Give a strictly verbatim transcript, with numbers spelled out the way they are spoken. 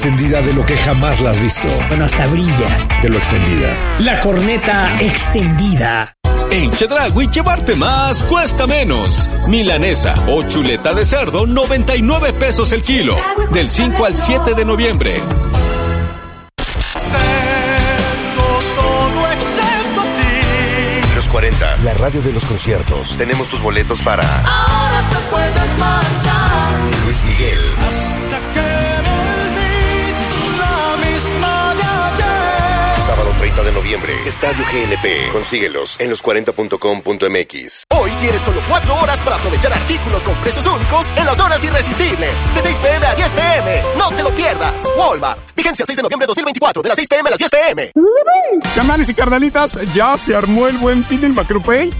Extendida de lo que jamás la has visto. Bueno, hasta brilla. De lo extendida. La corneta extendida. En Chedraui llevarte más cuesta menos. Milanesa o chuleta de cerdo, noventa y nueve pesos el kilo. Del cinco al siete de noviembre. Los cuarenta, la radio de los conciertos. Tenemos tus boletos para Ahora te puedes marchar. Luis Miguel. Hasta que volvís la misma de ayer. Sábado treinta de noviembre, Estadio G N P. Consíguelos en los cuarenta punto com punto m x. Hoy tienes solo cuatro horas para aprovechar artículos con precios únicos en las horas irresistibles. De seis p m a diez p m. No te lo pierdas. Walmart. Vigencia seis de noviembre de dos mil veinticuatro, de las seis p m a las diez p m. Carnales y carnalitas, ya se armó el Buen Fin del Macropay.